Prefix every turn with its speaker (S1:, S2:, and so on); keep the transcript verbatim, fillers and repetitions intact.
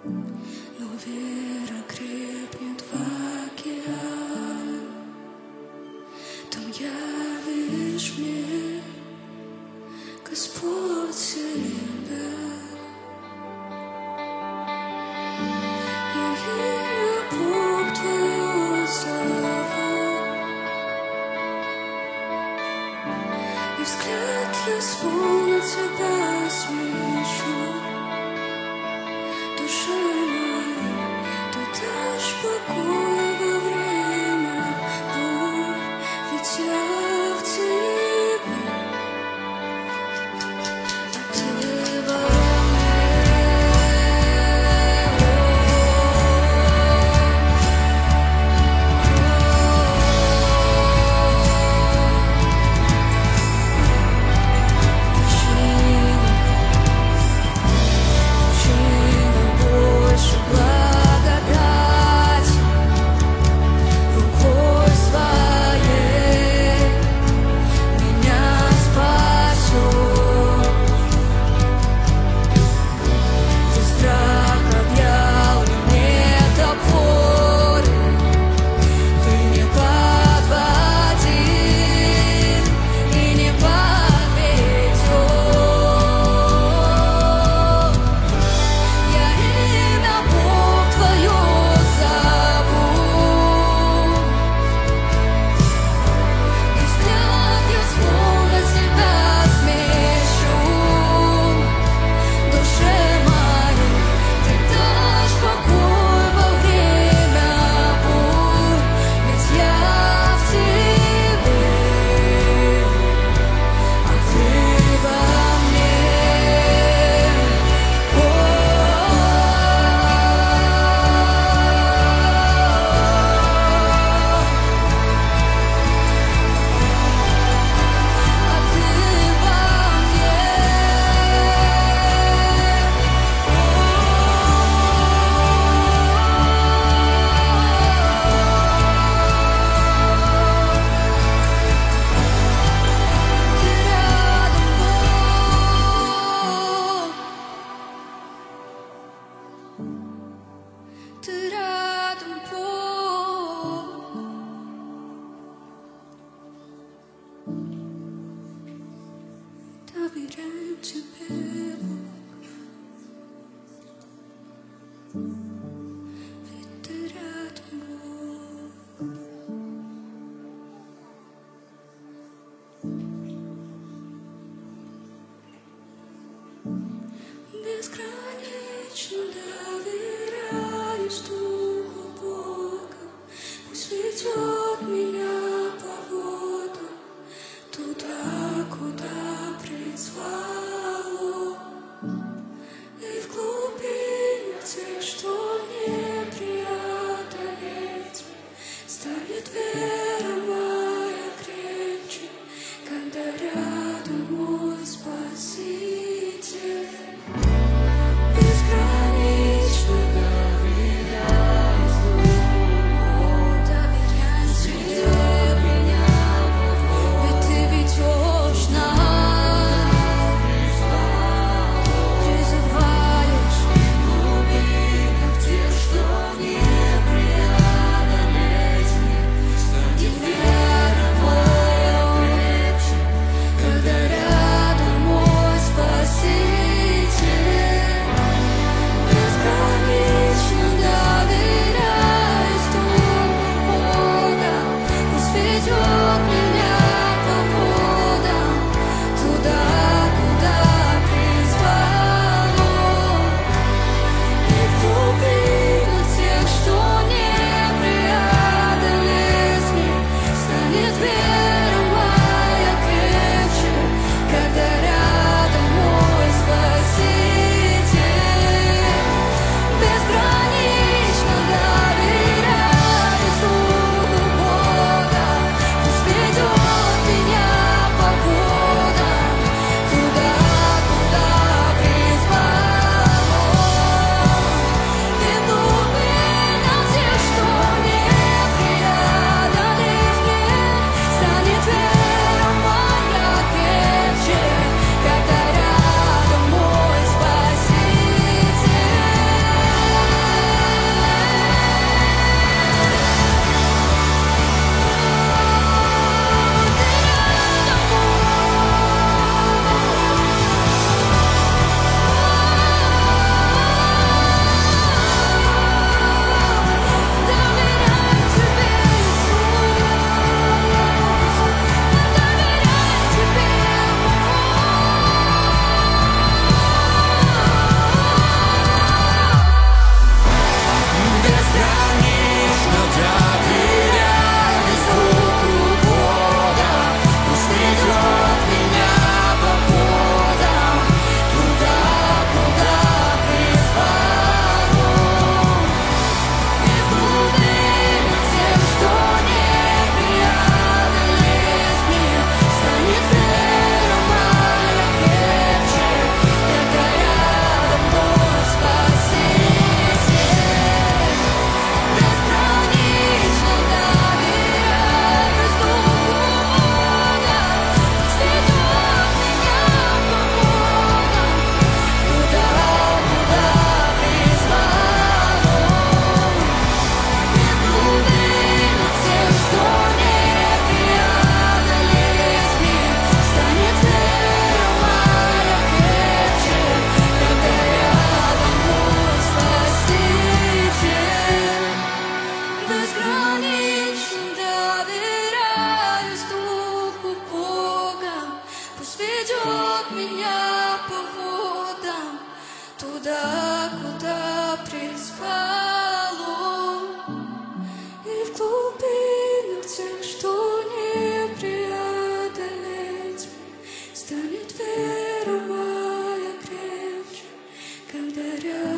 S1: но вера крепнет в океан. Там явишь мне, Господь, себя. Я имя Бог Твое зову, и взгляд я свой на Тебя смещу. Душе моей Ты дашь покой во время бурь, ведь я в Тебе, а Ты во мне. Ты рядом, Бог. Доверяю Тебе, Бог, ведь Ты рядом, Бог. Безгранично доверяюсь Духу Бога, пусть ведет меня по водам туда, куда призвало, и в глубине тех, что не преодолеть, станет вера моя крепче, когда рядом мой Спаситель. Безгранично туда, куда призвало, и в глубинах тех, что не преодолеть, станет вера моя крепче, когда рядом